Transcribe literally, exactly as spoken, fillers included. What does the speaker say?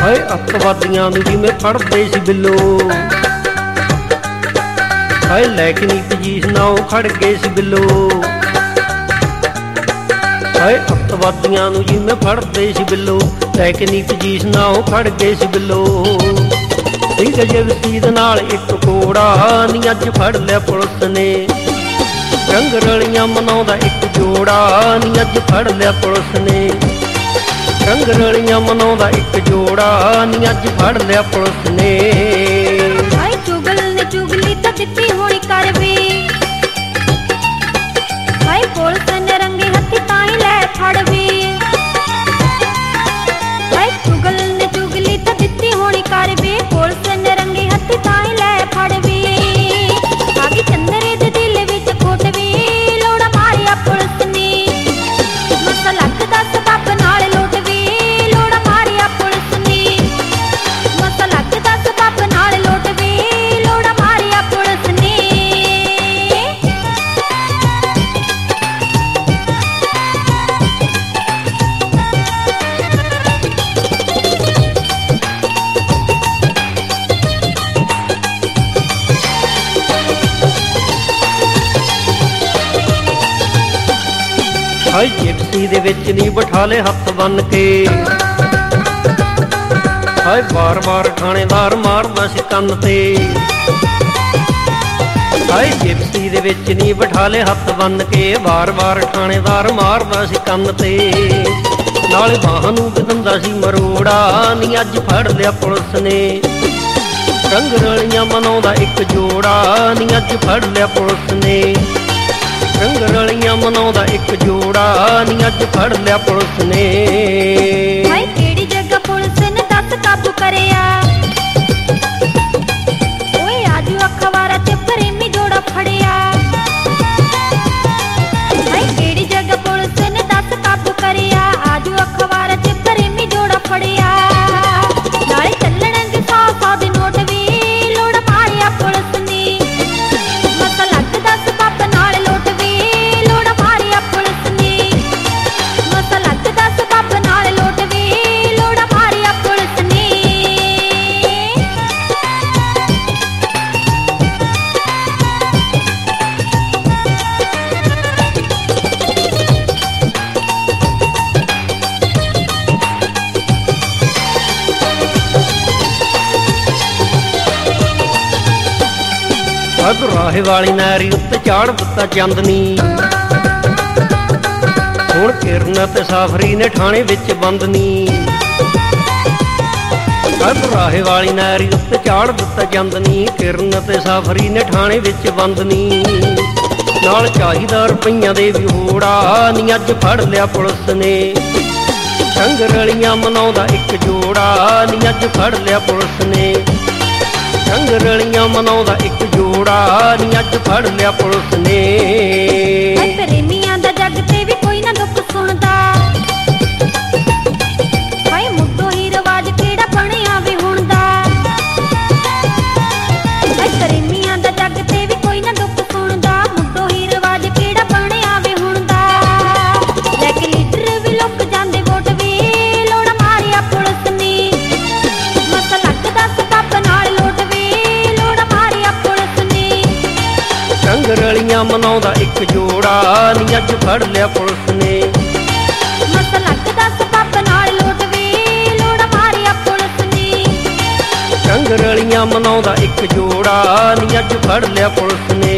ਹਾਏ ਅੱਤਵਾਦੀਆਂ ਨੂੰ ਜਿਵੇਂ ਫੜਦੇ ਸੀ ਬਿੱਲੋ, ਹਾਏ ਲੈ ਕੇ ਨੀ ਪਜੀਸ ਨਾ ਉਹ ਖੜ ਗਏ ਸੀ ਬਿੱਲੋ। ਹਾਏ ਅੱਤਵਾਦੀਆਂ ਨੂੰ ਜਿਵੇਂ ਫੜਦੇ ਸੀ ਬਿੱਲੋ, ਲੈ ਕੇ ਨੀ ਪਜੀਸ ਨਾ ਉਹ ਖੜ ਗਏ ਸੀ ਬਿੱਲੋ। ਠੀਕ ਜੇ ਵਸੀਦ ਨਾਲ ਇੱਕ ਕੋੜਾ ਨੀ ਅੱਜ ਫੜ ਲਿਆ ਪੁਲਿਸ ਨੇ, ਰੰਗ ਰਲੀਆਂ ਮਨਾਉਂਦਾ ਇੱਕ ਜੋੜਾ ਨੀ ਅੱਜ ਫੜ ਲਿਆ ਪੁਲਿਸ ਨੇ, ਰੰਗ ਰਲੀਆਂ ਮਨਾਉਂਦਾ ਇੱਕ ਜੋੜਾ ਨੀ ਅੱਜ ਫੜ ਲਿਆ ਪੁਲਿਸ ਨੇ। ਹਾਏ ਚੁਗਲ ਨੇ ਚੁਗਲੀ ਤਾਂ ਦਿੱਤੀ ਹੋਣੀ ਕਰ ਵੇ, ਹਾਏ ਪੁਲਿਸ ਨੇ ਰੰਗੇ ਹੱਥੀ ਤਾਂ ਹੀ ਲੈ ਫੜ ਵੇ। ਹਾਏ ਚੁਗਲ ਨੇ ਚੁਗਲੀ ਤਾਂ ਦਿੱਤੀ ਹੋਣੀ ਕਰ ਵੇ, ਪੁਲਿਸ ਨੇ ਰੰਗੇ ਹੱਥੀ ਤਾਂ ਹੀ ਲੈ ਫੜ ਵੇ। ਆ ਗਈ ਚੰਦਰੇ ਦੇ ਦਿਲ ਵਿੱਚ ਖੋਟ ਵੇ, ਲੋੜਾ ਮਾਰਿਆ ਪੁਲਿਸ ਨੇ, ਮਸਾ ਲੱਗਦਾ ਸਬੱਬ ਨਾਲ ਲੁੱਟ ਵੇ, ਲੋੜਾ ਮਾਰਿਆ ਪੁਲਿਸ ਨੇ, ਮਸਾ ਲੱਗਦਾ ਸਬੱਬ ਨਾਲ ਲੁੱਟ ਵੇ, ਲੋੜਾ ਮਾਰਿਆ ਪੁਲਿਸ ਨੇ। ਹਾਏ ਜਿਪਸੀ ਦੇ ਵਿੱਚ ਨੀ ਬਿਠਾ ਲੈ ਹੱਥ ਬੰਨ ਕੇ, ਹਾਏ ਵਾਰ ਵਾਰ ਥਾਣੇਦਾਰ ਮਾਰਦਾ ਸੀ ਕੰਨ ਤੇ। ਹਾਏ ਜਿਪਸੀ ਦੇ ਵਿੱਚ ਨੀ ਬਿਠਾ ਲੈ ਹੱਥ ਬੰਨ ਕੇ, ਵਾਰ ਵਾਰ ਥਾਣੇਦਾਰ ਮਾਰਦਾ ਸੀ ਕੰਨ ਤੇ। ਨਾਲੇ ਬਾਹਾਂ ਨੂੰ ਦਿੰਦਾ ਸੀ ਮਰੋੜਾ ਨੀ ਅੱਜ ਫੜ ਲਿਆ ਪੁਲਿਸ ਨੇ, ਰੰਗ ਰਲੀਆਂ ਮਨਾਉਂਦਾ ਇੱਕ ਜੋੜਾ ਨੀ ਅੱਜ ਫੜ ਲਿਆ ਪੁਲਿਸ ਨੇ, ਰੰਗ ਰਲੀਆਂ ਮਨਾਉਂਦਾ ਇੱਕ ਜੋੜਾ ਨੀ ਅੱਜ ਫੜ ਲਿਆ ਪੁਲਿਸ ਨੇ। ਹਾਏ ਕਿਹੜੀ ਜਗ੍ਹਾ ਪੁਲਿਸ ਨੇ ਦੱਸ ਕਾਬੂ ਕਰਿਆ, ਓਏ ਆਜੂ ਅਖਬਾਰਾਂ ਚ ਪ੍ਰੇਮੀ ਜੋੜਾ ਫੜਿਆ। ਹਾਏ ਕਿਹੜੀ ਜਗ੍ਹਾ ਪੁਲਿਸ ਨੇ ਦੱਸ ਕਾਬੂ ਕਰਿਆ, ਆਜੂ ਅਖਬਾਰਾਂ ਚ ਪ੍ਰੇਮੀ ਜੋੜਾ ਫੜਿਆ। ਨਾਲੇ ਚੱਲਣਗੇ ਸੌ ਸੌ ਦੇ ਨੋਟ ਵੀ, ਲੋੜਾ ਮਾਰਿਆ ਪੁਲਿਸ ਨੇ, ਮਸਾ ਲੱਗਦਾ ਸਬੱਬ ਨਾਲ ਲੁੱਟ ਵੇ, ਲੋੜਾ ਮਾਰਿਆ ਪੁਲਿਸ ਨੇ, ਮਸਾ ਲੱਗਦਾ ਸਬੱਬ ਨਾਲ ਲੁੱਟ ਵੇ, ਲੋੜਾ ਮਾਰਿਆ ਪੁਲਿਸ ਨੇ। ਰਾਹੇ ਵਾਲੀ ਨਾਰੀ ਉੱਤੇ ਚਾੜ ਦਿੱਤਾ ਚੰਦਨੀ, ਹੁਣ ਕਿਰਨ ਤੇ ਸਾਫਰੀ ਨੇ ਥਾਣੇ ਵਿੱਚ ਬੰਦਨੀ। ਰਾਹੇ ਵਾਲੀ ਨਾਰੀ ਉੱਤੇ ਚਾੜ ਦਿੱਤਾ ਚੰਦਨੀ, ਕਿਰਨ ਤੇ ਸਾਫਰੀ ਨੇ ਥਾਣੇ ਵਿੱਚ ਬੰਦਨੀ। ਨਾਲ ਚਾਹੀਦਾ ਰੁਪਈਆਂ ਦੇ ਵੀ ਹੋੜਾ ਨੀ ਅੱਜ ਫੜ ਲਿਆ ਪੁਲਿਸ ਨੇ, ਰੰਗ ਰਲੀਆਂ ਮਨਾਉਂਦਾ ਇੱਕ ਜੋੜਾ ਨੀ ਅੱਜ ਫੜ ਲਿਆ ਪੁਲਿਸ ਨੇ, ਰੰਗ ਰਲੀਆਂ ਮਨਾਉਂਦਾ ਇੱਕ ਜੋੜਾ ਨੀ ਅੱਜ ਫੜ ਲਿਆ ਪੁਲਿਸ ਨੇ। ਹਾਏ ਪ੍ਰੇਮੀਆਂ ਦਾ ਜੱਗ ਤੇ ਵੀ ਕੋਈ ਨਾ ਦੁੱਖ ਸੁਣਦਾ, ਹਾਏ ਮੁੱਢੋਂ ਹੀ ਰਿਵਾਜ ਕਿਹੜਾ ਬਣਿਆ ਵੇ ਹੁਣ ਦਾ। ਹਾਏ ਪ੍ਰੇਮੀਆਂ ਦਾ ਜੱਗ ਤੇ ਵੀ ਕੋਈ ਨਾ ਦੁੱਖ ਸੁਣਦਾ, ਮੁੱਢੋਂ ਹੀ ਰਿਵਾਜ ਕਿਹੜਾ ਬਣਿਆ ਵੇ ਹੁਣ ਦਾ। ਲੈ ਕੇ ਲੀਡਰ ਵੀ ਲੁੱਕ ਜਾਂਦੇ ਵੋਟ ਵੇ, ਲੋੜਾ ਮਾਰਿਆ ਪੁਲਿਸ ਨੇ, ਮਸਾ ਲੱਗਦਾ ਸਬੱਬ ਨਾਲ ਲੁੱਟ ਵੇ, ਲੋੜਾ ਮਾਰਿਆ ਪੁਲਿਸ ਨੇ, ਰੰਗ ਰਲੀਆਂ ਮਨਾਉਂਦਾ ਇੱਕ ਜੋੜਾ ਨੀ ਅੱਜ ਫੜ ਲਿਆ ਪੁਲਿਸ ਨੇ, ਮਸਾ ਲੱਗਦਾ ਸਬੱਬ ਨਾਲ ਲੁੱਟ ਵੇ, ਲੋੜਾ ਮਾਰਿਆ ਪੁਲਿਸ ਨੇ, ਰੰਗ ਰਲੀਆਂ ਮਨਾਉਂਦਾ ਇੱਕ ਜੋੜਾ ਨੀ ਅੱਜ ਫੜ ਲਿਆ ਪੁਲਿਸ ਨੇ।